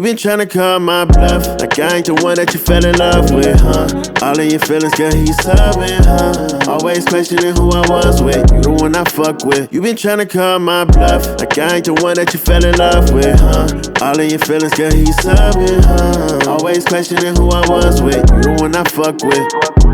You been tryna call my bluff, like I ain't the one that you fell in love with, huh? All of your feelings, girl, he's subbing, huh? Always questioning who I was with, you the one I fuck with. You been tryna call my bluff, like I ain't the one that you fell in love with, huh? All of your feelings, girl, he's subbing, huh? Always questioning who I was with, you the one I fuck with.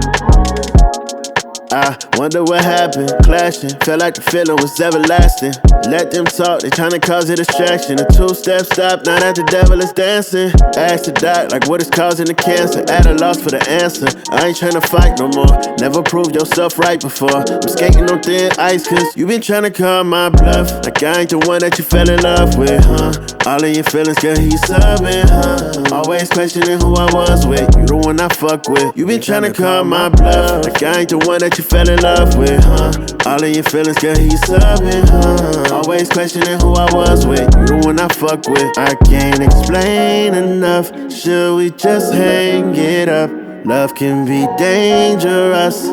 I wonder what happened, clashing. Felt like the feeling was everlasting. Let them talk, they tryna cause a distraction. A two-step stop, now that the devil is dancing. Ask the doc, like what is causing the cancer. At a loss for the answer. I ain't tryna fight no more. Never proved yourself right before. I'm skating on thin ice, cause you been tryna call my bluff. Like I ain't the one that you fell in love with, huh? All of your feelings, girl, he's subbing, huh? Always questioning who I was with. You the one I fuck with. You been tryna call my bluff. Like I ain't the one that you fell in love with, huh? All of your feelings, girl, he's subbing, huh? Always questioning who I was with. You the one I fuck with. I can't explain enough. Should we just hang it up? Love can be dangerous,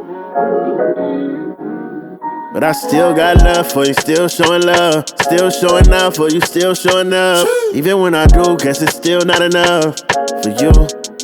but I still got love for you, still showing love. Still showing up for you, still showing up. Even when I do, guess it's still not enough for you.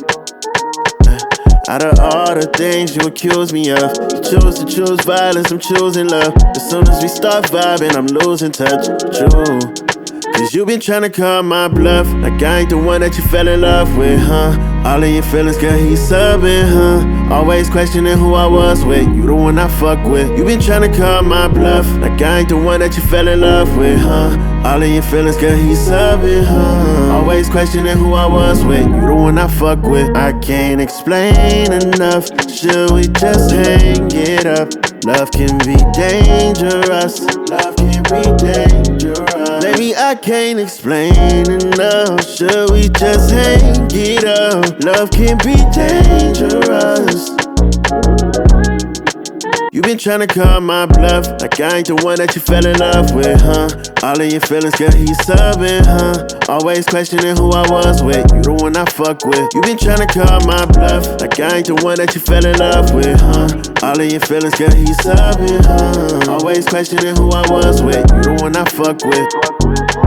Out of all the things you accuse me of, you choose to choose violence, I'm choosing love. As soon as we start vibing, I'm losing touch, true. Cause you been tryna call my bluff, like I ain't the one that you fell in love with, huh? All of your feelings, girl, he's subbing, huh? Always questioning who I was with, you the one I fuck with. You been tryna call my bluff, like I ain't the one that you fell in love with, huh? All of your feelings, girl, he's subbing, huh? Always questioning who I was with, you the one I fuck with. I can't explain enough, should we just hang it up? Love can be dangerous, love can be dangerous. Baby, I can't explain enough, should we just hang it up? Love can be dangerous. You been tryna call my bluff, like I ain't the one that you fell in love with, huh? All of your feelings, girl, he's subbing, huh? Always questioning who I was with, you the one I fuck with. You been tryna call my bluff, like I ain't the one that you fell in love with, huh? All of your feelings, girl, he's subbing, huh? Always questioning who I was with, you the one I fuck with.